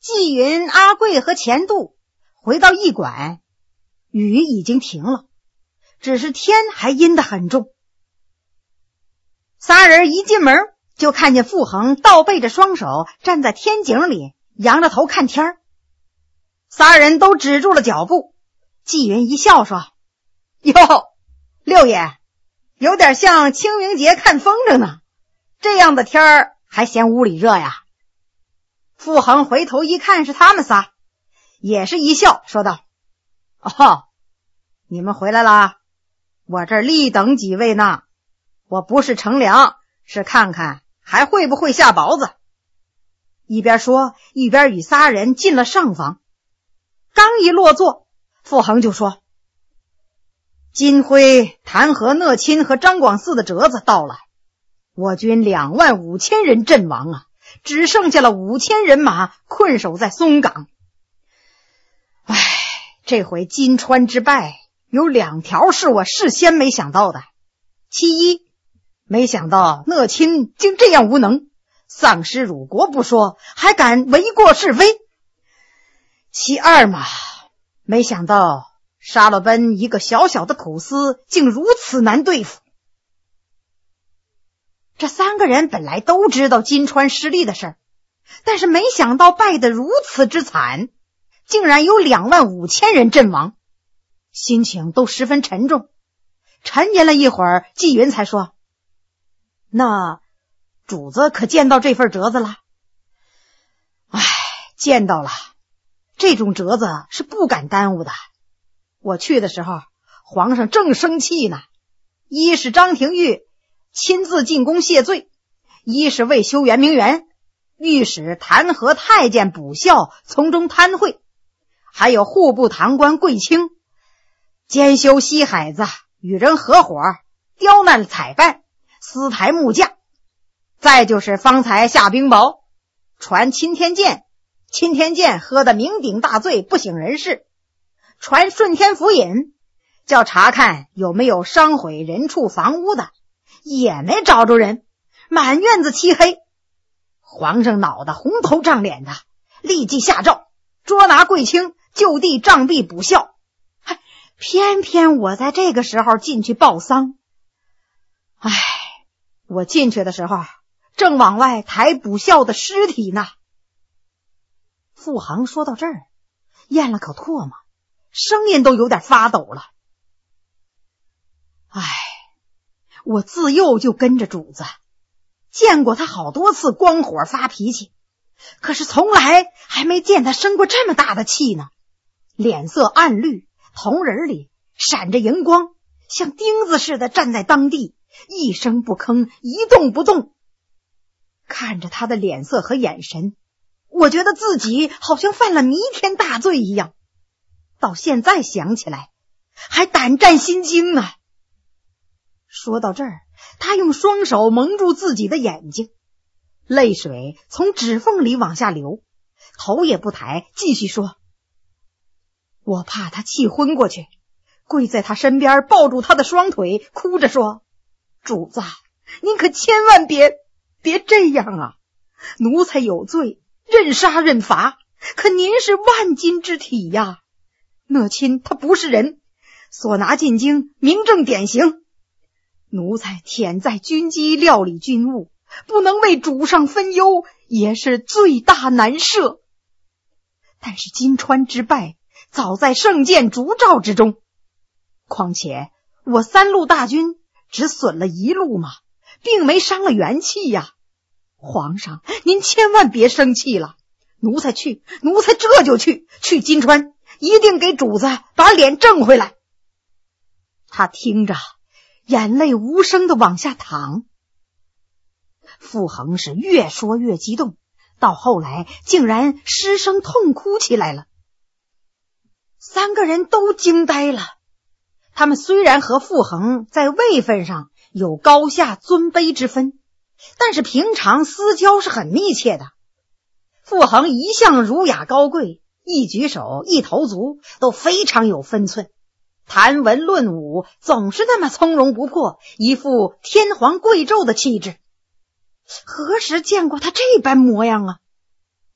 纪云、阿贵和钱度回到驿馆，雨已经停了，只是天还阴得很重。仨人一进门就看见傅恒倒背着双手站在天井里，仰着头看天儿。仨人都止住了脚步。纪云一笑说：“哟，六爷，有点像清明节看风筝呢，这样的天儿还嫌屋里热呀？”傅恒回头一看是他们仨，也是一笑说道：“哦，你们回来了，我这儿立等几位呢。我不是乘凉，是看看还会不会下雹子。”一边说一边与仨人进了上房。刚一落座，傅恒就说：“金辉、谭和、讷亲和张广嗣的折子到了，我军25000人阵亡啊，只剩下了5000人马困守在松岗。唉，这回金川之败有2条是我事先没想到的。其一，没想到讷亲竟这样无能，丧失辱国不说，还敢为过是非。其二嘛，没想到沙罗奔一个小小的土司竟如此难对付。”这3个人本来都知道金川失利的事儿，但是没想到败得如此之惨，竟然有25000人阵亡，心情都十分沉重。沉吟了一会儿，纪云才说：“那主子可见到这份折子了？”“唉，见到了。这种折子是不敢耽误的。我去的时候，皇上正生气呢。一是张廷玉亲自进宫谢罪，一是为修圆明园，御史弹劾太监补校，从中贪贿，还有户部堂官贵卿兼修西海子，与人合伙刁难采办，私抬木匠。再就是方才下冰雹，传钦天监，钦天监喝得酩酊大醉，不省人事，传顺天府尹叫查看有没有伤毁人畜房屋的，也没找着人，满院子漆黑。皇上恼得红头胀脸的，立即下诏捉拿贵卿，就地杖毙补校。偏偏我在这个时候进去报丧。唉，我进去的时候正往外抬补校的尸体呢。”傅恒说到这儿，咽了口唾沫，声音都有点发抖了。“唉，我自幼就跟着主子，见过他好多次光火发脾气，可是从来还没见他生过这么大的气呢。脸色暗绿，瞳仁里闪着荧光，像钉子似的站在当地，一声不吭，一动不动。看着他的脸色和眼神，我觉得自己好像犯了弥天大罪一样，到现在想起来还胆战心惊呢。”说到这儿，他用双手蒙住自己的眼睛，泪水从指缝里往下流，头也不抬，继续说：“我怕他气昏过去，跪在他身边，抱住他的双腿，哭着说：主子，您可千万别这样啊！奴才有罪，任杀任罚，可您是万金之体呀。讷亲他不是人，所拿进京，明正典刑。奴才忝在军机，料理军务，不能为主上分忧，也是罪大难赦。但是金川之败，早在圣鉴烛照之中。况且我3路大军只损了1路嘛，并没伤了元气呀。皇上，您千万别生气了，奴才这就去金川，一定给主子把脸正回来。”他听着，眼泪无声地往下淌。傅恒是越说越激动，到后来竟然失声痛哭起来了。3个人都惊呆了。他们虽然和傅恒在位分上有高下尊卑之分，但是平常私交是很密切的。傅恒一向儒雅高贵，一举手一投足都非常有分寸，谈文论武总是那么从容不迫，一副天皇贵胄的气质。何时见过他这般模样啊？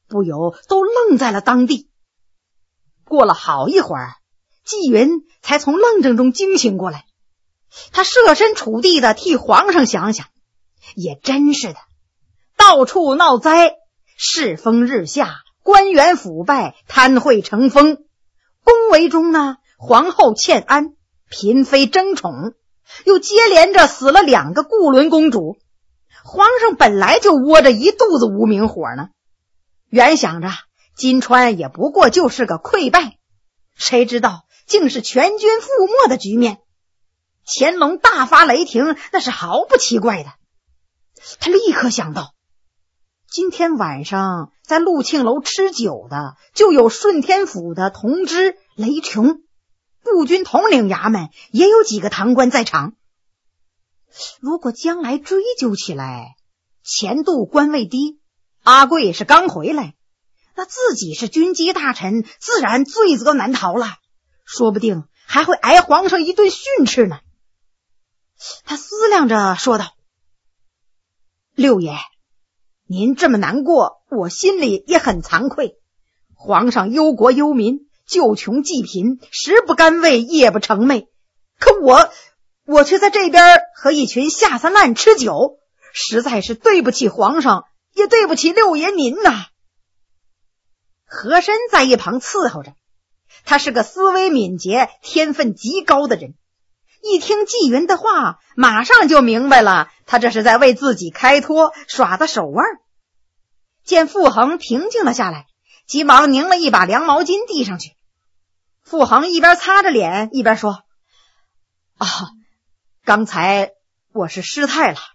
不由都愣在了当地。过了好一会儿，纪云才从愣怔中惊醒过来，他设身处地的替皇上想想，也真是的，到处闹灾，世风日下，官员腐败，贪贿成风，宫闱中呢，皇后欠安，嫔妃争宠，又接连着死了2个固伦公主，皇上本来就窝着一肚子无名火呢。原想着金川也不过就是个溃败，谁知道竟是全军覆没的局面。乾隆大发雷霆，那是毫不奇怪的。他立刻想到，今天晚上在陆庆楼吃酒的就有顺天府的同知雷琼，步军统领衙门也有几个堂官在场。如果将来追究起来，钱度官位低，阿贵是刚回来，那自己是军机大臣，自然罪责难逃了，说不定还会挨皇上一顿训斥呢。他思量着说道：六爷，您这么难过，我心里也很惭愧。皇上忧国忧民，救穷济贫，食不甘味，夜不成寐，可我却在这边和一群下三滥吃酒，实在是对不起皇上，也对不起六爷您呐。和珅在一旁伺候着，他是个思维敏捷、天分极高的人，一听纪云的话，马上就明白了，他这是在为自己开脱，耍的手腕。见傅恒平静了下来，急忙拧了一把凉毛巾递上去。傅恒一边擦着脸一边说：刚才我是失态了。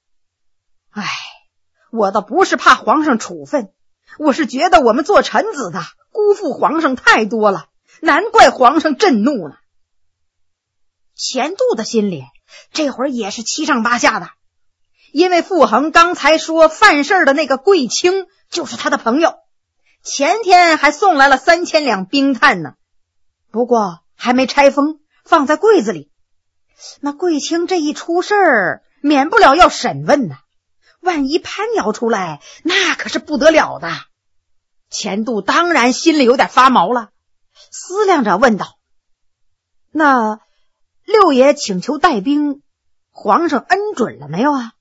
我倒不是怕皇上处分，我是觉得我们做臣子的辜负皇上太多了，难怪皇上震怒了。钱度的心里这会儿也是七上八下的，因为傅恒刚才说犯事的那个贵卿就是他的朋友，前天还送来了3000两冰炭呢，不过还没拆封，放在柜子里。那贵卿这一出事儿，免不了要审问呢，万一攀咬出来，那可是不得了的。钱度当然心里有点发毛了，思量着问道：那六爷请求带兵，皇上恩准了没有啊？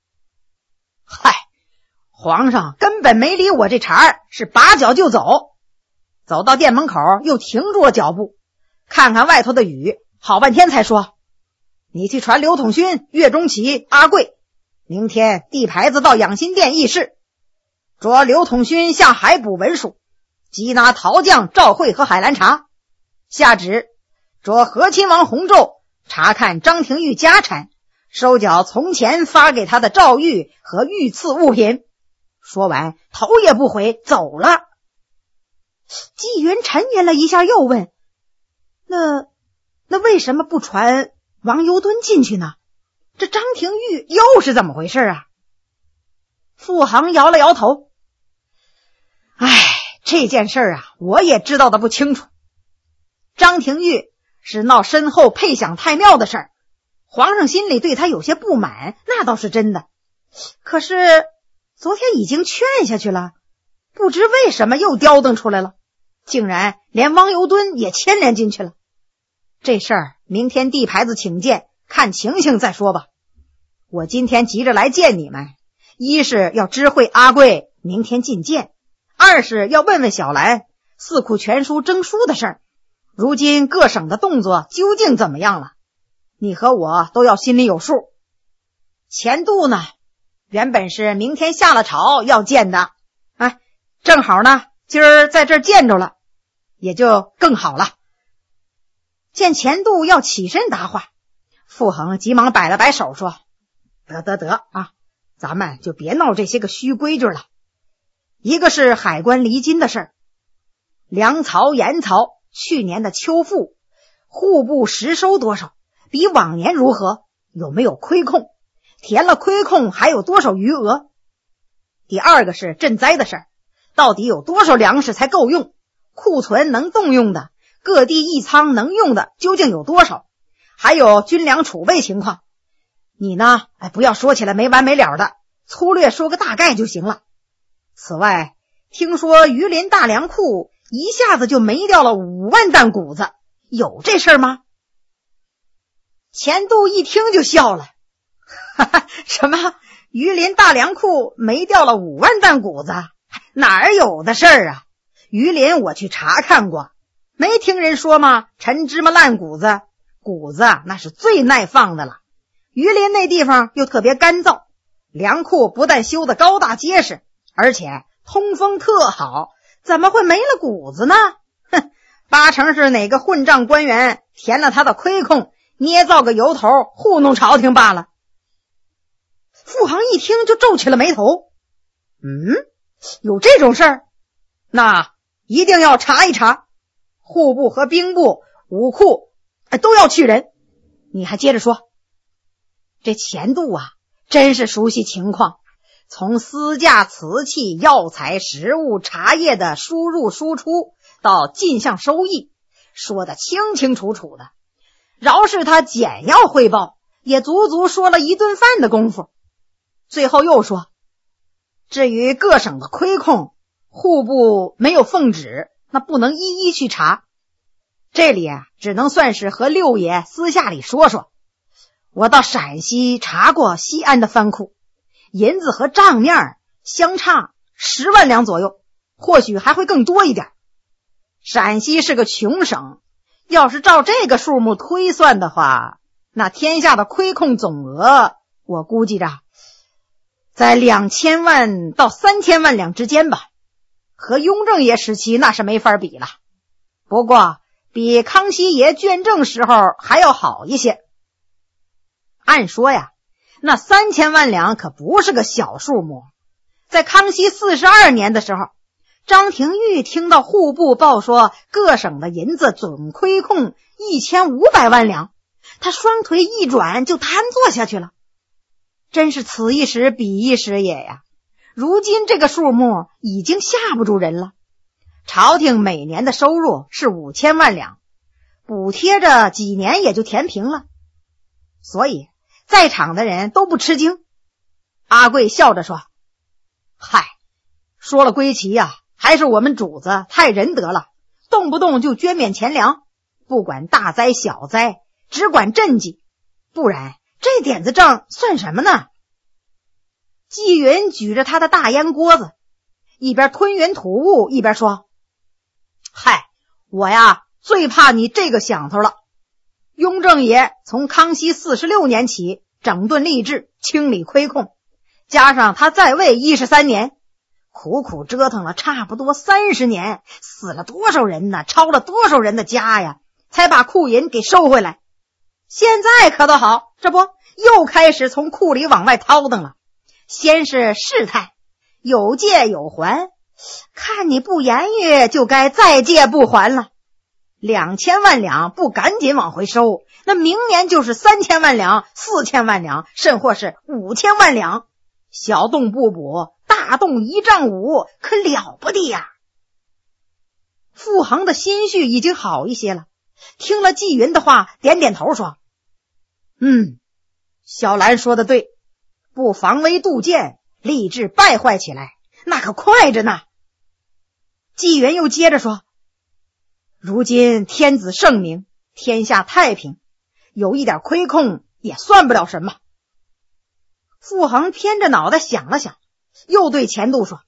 皇上根本没理我这茬，是拔脚就走，走到店门口又停住了脚步，看看外头的雨，好半天才说：你去传刘统勋、岳钟琪、阿贵，明天递牌子到养心殿议事，着刘统勋下海捕文书，缉拿陶匠赵慧和海兰察。下旨着和亲王弘昼查看张廷玉家产，收缴从前发给他的诏谕和御赐物品。说完头也不回走了。纪云沉吟了一下，又问：那为什么不传王尤敦进去呢？这张廷玉又是怎么回事啊？傅恒摇了摇头：这件事啊，我也知道的不清楚。张廷玉是闹身后配享太庙的事儿，皇上心里对他有些不满，那倒是真的。可是昨天已经劝下去了，不知为什么又刁登出来了，竟然连汪尤敦也牵连进去了。这事儿明天递牌子请见，看情形再说吧。我今天急着来见你们，一是要知会阿贵明天觐见，二是要问问小兰四库全书征书的事儿，如今各省的动作究竟怎么样了，你和我都要心里有数。钱度呢，原本是明天下了朝要见的，正好呢今儿在这儿见着了，也就更好了。见钱度要起身答话，傅恒急忙摆了摆手说：得咱们就别闹这些个虚规矩了。一个是海关离金的事儿，粮曹、盐曹去年的秋赋户部实收多少，比往年如何，有没有亏空，填了亏空还有多少余额。第二个是赈灾的事儿，到底有多少粮食才够用，库存能动用的，各地役仓能用的究竟有多少，还有军粮储备情况。你呢，不要说起来没完没了的，粗略说个大概就行了。此外， 听说榆林大粮库一下子就没掉了5万担谷子，有这事儿吗？钱度一听就笑了，哈哈，什么榆林大粮库没掉了5万担谷子？哪儿有的事儿啊？榆林我去查看过，没听人说吗？陈芝麻烂谷子，谷子那是最耐放的了。榆林那地方又特别干燥，粮库不但修得高大结实，而且通风特好，怎么会没了谷子呢？哼，八成是哪个混账官员填了他的亏空，捏造个由头糊弄朝廷罢了。傅恒一听就皱起了眉头，有这种事儿？那一定要查一查，户部和兵部、武库都要去人。你还接着说。这钱度啊，真是熟悉情况，从私价瓷器、药材、食物、茶叶的输入输出到进项收益，说得清清楚楚的。饶是他简要汇报，也足足说了一顿饭的功夫。最后又说，至于各省的亏空，户部没有奉旨，那不能一一去查。这里啊，只能算是和六爷私下里说说。我到陕西查过西安的藩库，银子和账面相差10万两左右，或许还会更多一点。陕西是个穷省，要是照这个数目推算的话，那天下的亏空总额，我估计着在2000万到3000万两之间吧。和雍正爷时期那是没法比了，不过比康熙爷卷政时候还要好一些。按说呀，那3000万两可不是个小数目。在康熙42年的时候，张廷玉听到户部报说各省的银子总亏空1500万两，他双腿一转就瘫坐下去了。真是此一时彼一时也呀！如今这个数目已经吓不住人了。朝廷每年的收入是5000万两，补贴着几年也就填平了，所以在场的人都不吃惊。阿贵笑着说，嗨，说了归齐呀，还是我们主子太仁德了，动不动就捐免钱粮，不管大灾小灾，只管赈济，不然这点子账算什么呢？纪云举着他的大烟锅子，一边吞云吐雾一边说，嗨，我呀最怕你这个响头了。雍正爷从康熙46年起整顿吏治，清理亏空，加上他在位13年，苦苦折腾了差不多30年，死了多少人呢，抄了多少人的家呀，才把库银给收回来。现在可倒好，这不又开始从库里往外掏腾了。先是试探，有借有还，看你不言语，就该再借不还了。2000万两不赶紧往回收，那明年就是3000万两、4000万两，甚或是5000万两。小洞不补，大洞1丈5，可了不得呀！傅恒的心绪已经好一些了，听了纪云的话，点点头说，小兰说的对，不防微杜渐，吏治败坏起来，那可快着呢。纪云又接着说，如今天子圣明，天下太平，有一点亏空也算不了什么。傅恒偏着脑袋想了想，又对钱度说，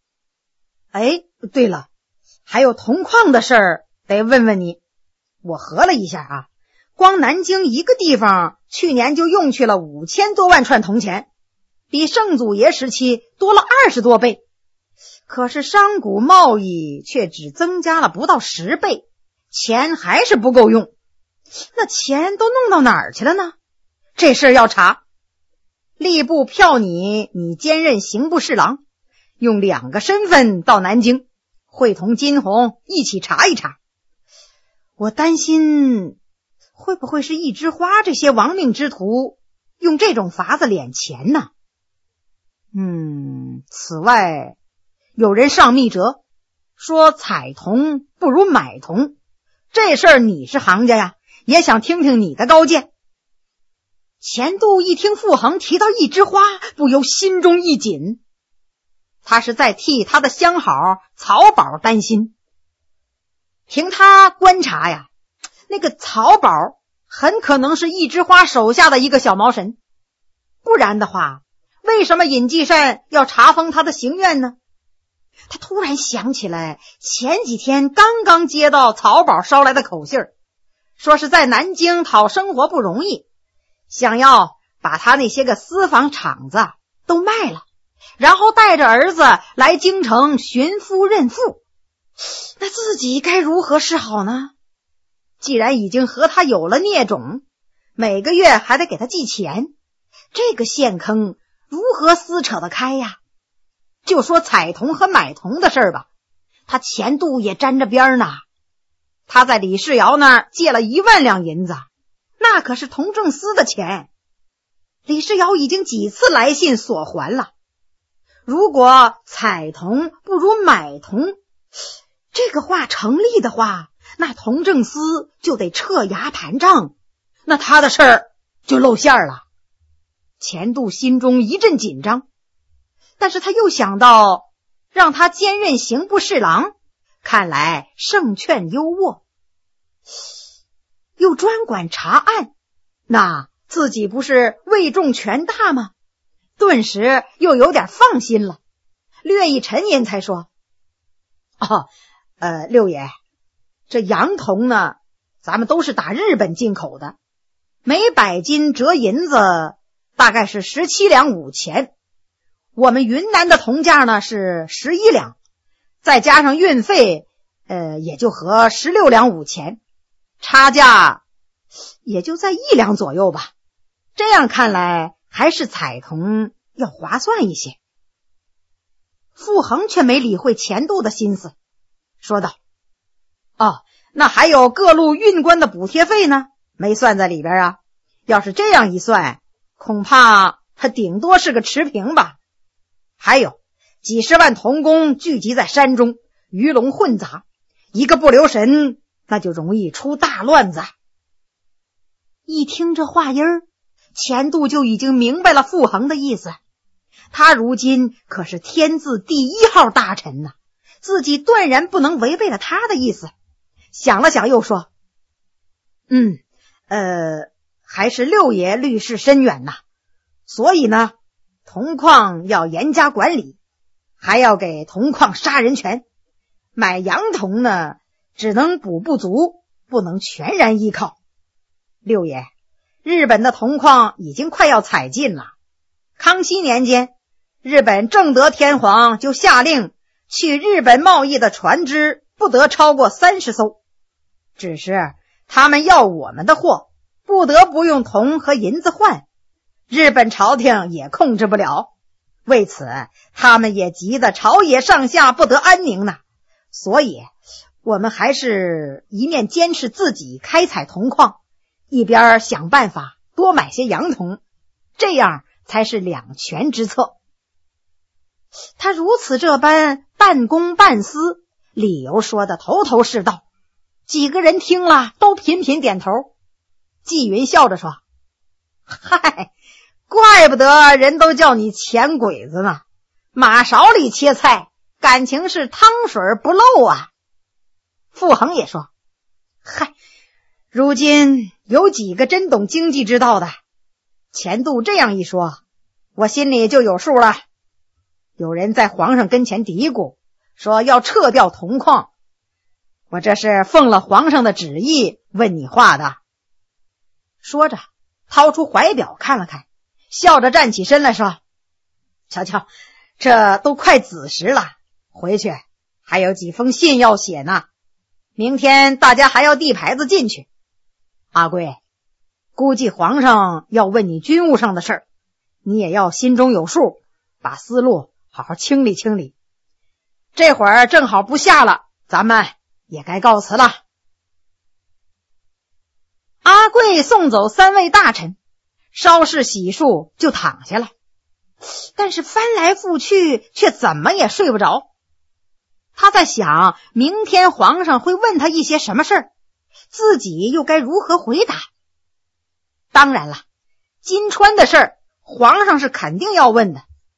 对了，还有铜矿的事儿得问问你。我核了一下啊，光南京一个地方去年就用去了5000多万串铜钱，比圣祖爷时期多了20多倍。可是商贾贸易却只增加了不到10倍，钱还是不够用。那钱都弄到哪儿去了呢？这事儿要查。吏部票你兼任刑部侍郎，用2个身份到南京，会同金鸿一起查一查。我担心会不会是一枝花这些亡命之徒用这种法子敛钱呢？此外有人上密折，说采铜不如买铜，这事儿你是行家呀，也想听听你的高见。钱度一听傅恒提到一枝花，不由心中一紧。 他是在替他的相好曹宝担心。凭他观察呀，那个曹宝很可能是一枝花手下的一个小毛神，不然的话，为什么尹继善要查封他的行院呢？他突然想起来，前几天刚刚接到曹宝捎来的口信，说是在南京讨生活不容易，想要把他那些个私房厂子都卖了，然后带着儿子来京城寻夫认妇。那自己该如何是好呢？既然已经和他有了孽种，每个月还得给他寄钱，这个陷坑如何撕扯得开呀？就说采铜和买铜的事儿吧，他钱度也沾着边呢。他在李世尧那儿借了1万两银子，那可是铜正司的钱，李世尧已经几次来信索还了。如果采铜不如买铜，这个话成立的话，那铜正司就得撤牙盘账，那他的事儿就露馅了。钱度心中一阵紧张，但是他又想到让他兼任刑部侍郎，看来胜券优渥，又专管查案，那自己不是位重权大吗？顿时又有点放心了，略一沉吟才说：六爷，这洋铜呢，咱们都是打日本进口的，每100斤折银子大概是17两5钱，我们云南的铜价呢是11两，再加上运费，也就合16两5钱，差价也就在1两左右吧。这样看来，还是采铜要划算一些。傅恒却没理会钱度的心思，说道：那还有各路运官的补贴费呢，没算在里边啊。要是这样一算，恐怕他顶多是个持平吧。还有几十万铜工聚集在山中，鱼龙混杂，一个不留神，那就容易出大乱子。一听这话音儿，钱度就已经明白了傅恒的意思。他如今可是天字第1号大臣呢，自己断然不能违背了他的意思。想了想又说：还是六爷虑事深远呐，所以呢，铜矿要严加管理，还要给铜矿杀人权。买洋铜呢，只能补不足，不能全然依靠。六爷，日本的铜矿已经快要采尽了。康熙年间，日本正德天皇就下令，去日本贸易的船只不得超过30艘。只是他们要我们的货，不得不用铜和银子换，日本朝廷也控制不了。为此，他们也急得朝野上下不得安宁呢。所以，我们还是一面坚持自己开采铜矿，一边想办法多买些洋铜，这样才是两全之策。他如此这般半公半私，理由说得头头是道，几个人听了都频频点头。纪云笑着说：嗨，怪不得人都叫你钱鬼子呢，马勺里切菜，感情是汤水不漏啊。傅恒也说：嗨，如今有几个真懂经济之道的？钱度这样一说，我心里就有数了。有人在皇上跟前嘀咕，说要撤掉铜矿，我这是奉了皇上的旨意问你话的。说着掏出怀表看了看，笑着站起身来说：瞧瞧，这都快子时了，回去还有几封信要写呢，明天大家还要递牌子进去。阿贵，估计皇上要问你军务上的事儿，你也要心中有数，把思路好好清理清理。这会儿正好不下了，咱们也该告辞了。阿贵送走3位大臣，稍事洗漱就躺下了，但是翻来覆去却怎么也睡不着。他在想，明天皇上会问他一些什么事儿，自己又该如何回答。当然了，金川的事儿皇上是肯定要问的，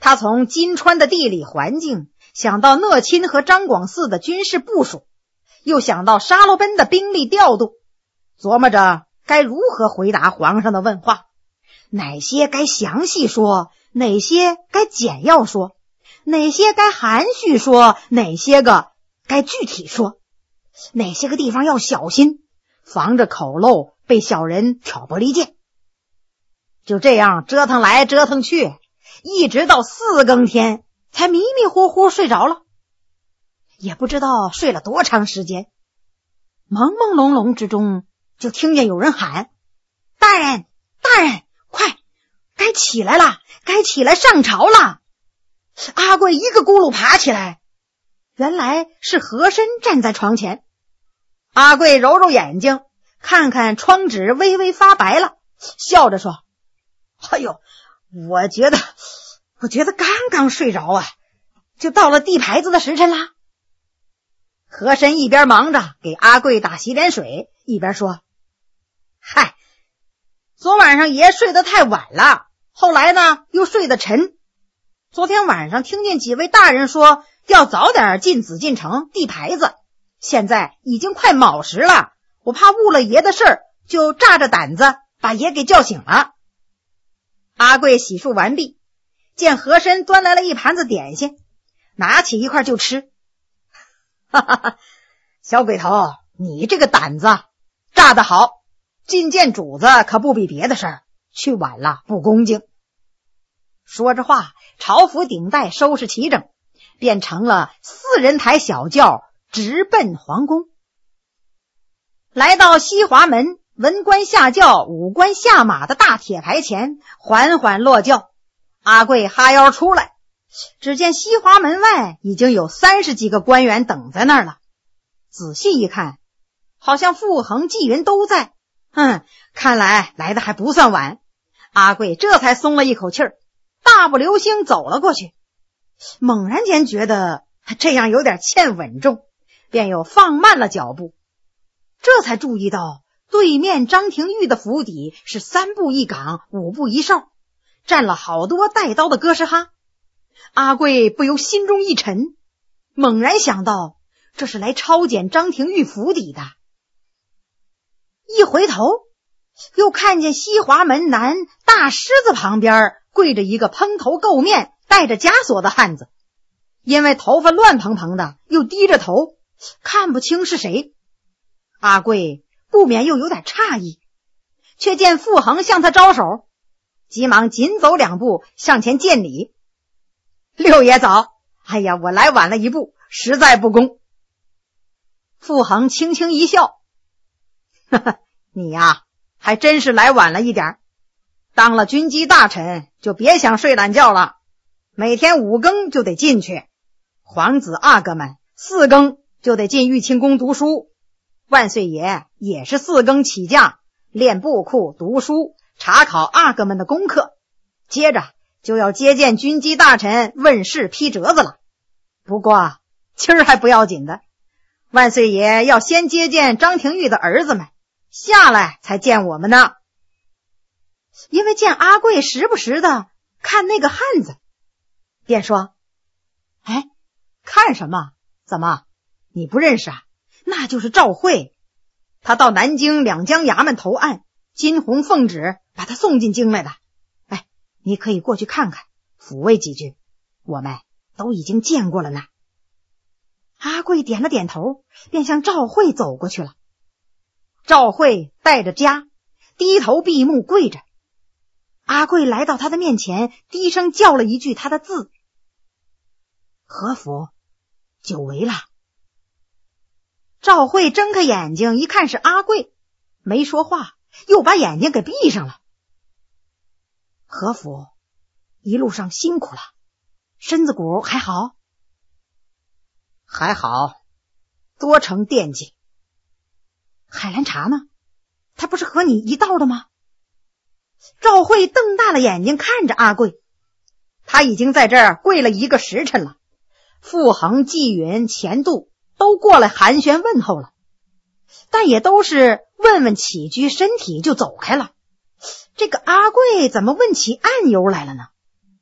他从金川的地理环境想到讷亲和张广嗣的军事部署，又想到沙罗奔的兵力调度，琢磨着该如何回答皇上的问话，哪些该详细说，哪些该简要说，哪些该含蓄说，哪些个该具体说，哪些个地方要小心，防着口漏被小人挑拨离间。就这样折腾来折腾去，一直到4更天才迷迷糊糊睡着了，也不知道睡了多长时间。朦朦胧胧之中，就听见有人喊：大人，大人，快，该起来了，该起来上朝了。阿贵一个咕噜爬起来，原来是和珅站在床前。阿贵揉揉眼睛，看看窗纸微微发白了，笑着说：哎呦，我觉得刚刚睡着啊，就到了递牌子的时辰啦。和珅一边忙着给阿贵打洗脸水，一边说：嗨，昨晚上爷睡得太晚了，后来呢又睡得沉。昨天晚上听见几位大人说要早点进紫禁城递牌子，现在已经快卯时了，我怕误了爷的事儿，就炸着胆子把爷给叫醒了。阿贵洗漱完毕，见和珅端来了一盘子点心，拿起一块就吃。哈哈哈，小鬼头，你这个胆子炸得好，觐见主子可不比别的事儿，去晚了不恭敬。说着话，朝服顶戴收拾齐整，便成了4人抬小轿直奔皇宫。来到西华门，文官下轿武官下马的大铁牌前，缓缓落轿。阿贵哈腰出来，只见西华门外已经有30几个官员等在那儿了。仔细一看，好像傅恒、纪云都在。看来来的还不算晚。阿贵这才松了一口气儿，大步流星走了过去。猛然间觉得这样有点欠稳重，便又放慢了脚步。这才注意到对面张廷玉的府邸是3步一岗5步一哨，站了好多带刀的哥斯哈。阿贵不由心中一沉，猛然想到这是来抄检张廷玉府邸的。一回头，又看见西华门南大狮子旁边跪着一个蓬头垢面带着枷锁的汉子，因为头发乱蓬蓬的，又低着头，看不清是谁。阿贵不免又有点诧异，却见傅恒向他招手，急忙紧走2步向前见礼：六爷早，哎呀，我来晚了1步，实在不恭。傅恒轻轻一笑：呵呵，你呀，还真是来晚了一点，当了军机大臣就别想睡懒觉了，每天5更就得进去，皇子阿哥们4更就得进玉清宫读书，万岁爷也是4更起驾，练布库读书，查考阿哥们的功课，接着就要接见军机大臣问事批折子了。不过今儿还不要紧的，万岁爷要先接见张廷玉的儿子们，下来才见我们呢。因为见阿贵时不时的看那个汉子，便说：哎，看什么？怎么你不认识啊？那就是赵惠，他到南京两江衙门投案，金鸿奉旨把他送进京来的。哎，你可以过去看看，抚慰几句，我们都已经见过了呢。阿贵点了点头，便向赵惠走过去了。赵惠带着枷，低头闭目跪着。阿贵来到他的面前，低声叫了一句他的字：何府，久违了。赵惠睁开眼睛一看是阿贵，没说话，又把眼睛给闭上了。何府一路上辛苦了，身子骨还好？还好，多承惦记。海兰察呢？他不是和你一道的吗？赵惠瞪大了眼睛看着阿贵，他已经在这儿跪了1个时辰了，傅恒、纪云、钱度都过来寒暄问候了，但也都是问问起居身体就走开了。这个阿贵怎么问起案由来了呢？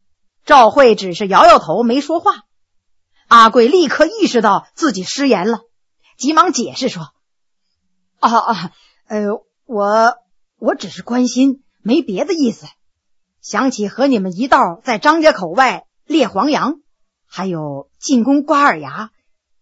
赵慧只是摇摇头没说话。阿贵立刻意识到自己失言了，急忙解释说：我只是关心，没别的意思。想起和你们一道在张家口外猎黄羊，还有进攻瓜尔牙。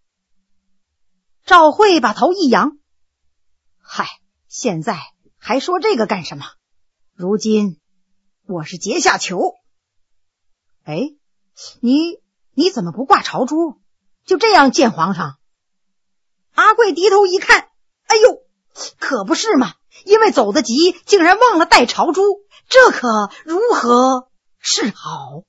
赵慧把头一扬：嗨，现在还说这个干什么？如今我是阶下囚。哎，你怎么不挂朝珠，就这样见皇上？阿贵低头一看，哎呦，可不是嘛，因为走得急，竟然忘了带朝珠，这可如何是好？